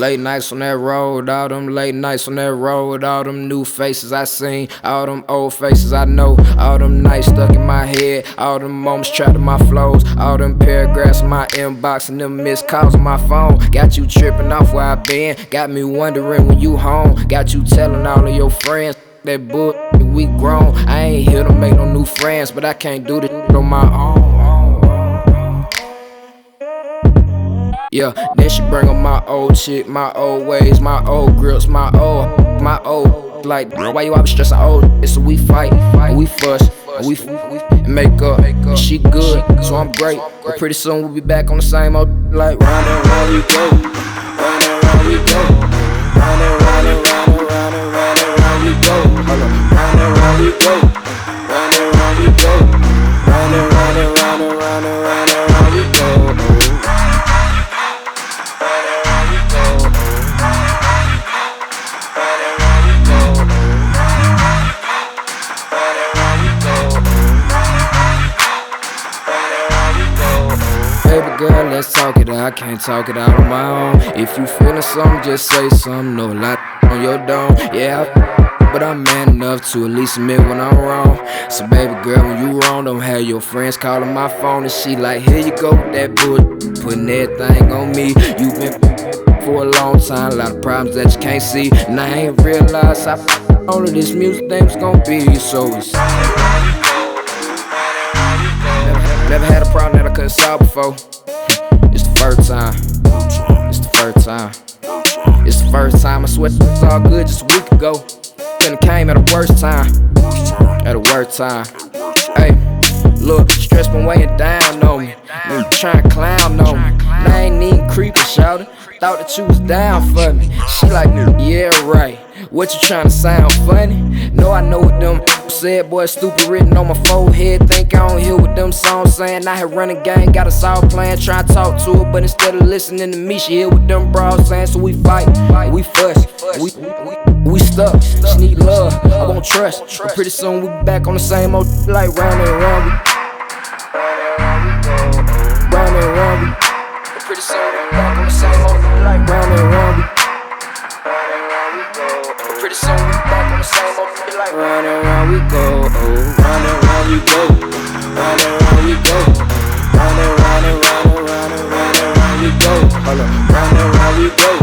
late nights on that road, all them late nights on that road, all them new faces I seen, all them old faces I know, all them nights stuck in my head, all them moments trapped in my flows, all them paragraphs in my inbox and them missed calls on my phone. Got you tripping off where I been, got me wondering when you home, got you telling all of your friends that book we grown. I ain't here to make no new friends, but I can't do this on my own. Yeah, then she bring up my old shit, my old ways, my old grips, my old like, why you always stressing old shit? So we fight, and we fuss, and we make up, and she good, so I'm great. But pretty soon we'll be back on the same old, like round and round we go, round and round we go, round and round and round and round and round and round we go, round and round we go, round and round we go, round and round and round and round and round and round we go. Baby girl, let's talk it out. I can't talk it out on my own. If you feeling something, just say something. No lot on your dome. Yeah, but I'm man enough to at least admit when I'm wrong. So baby girl, when you wrong, don't have your friends calling my phone and she like, here you go with that bull, putting everything on me. You been for a long time, a lot of problems that you can't see, and I ain't realized how all of this music thing was gonna be. So it's never had a problem that I couldn't solve before. It's the first time. It's the first time. It's the first time. I swear it was all good just a week ago. Couldn't came at the worst time. At the worst time. Hey, look, stress been weighing down on me. Nigga trying to clown on me. And I ain't even creeping, shouted. Thought that you was down for me. She like, yeah, right. What you trying to sound funny? No, I know what them said, boy, stupid written on my forehead. Think I don't hear what them songs saying. I had run a gang, got us all playing, trying to talk to her, but instead of listening to me, she hear what them bras saying. So we fight, we fuss, we stuck. She need love, I won't trust. But pretty soon we be back on the same old like round and round. Round and round. But pretty soon we be back on the same old like round and round. Pretty soon we back on the same old like round and round we go, round and round we go, round and round we go, round and round and round and round and round and round we go, round and round we go.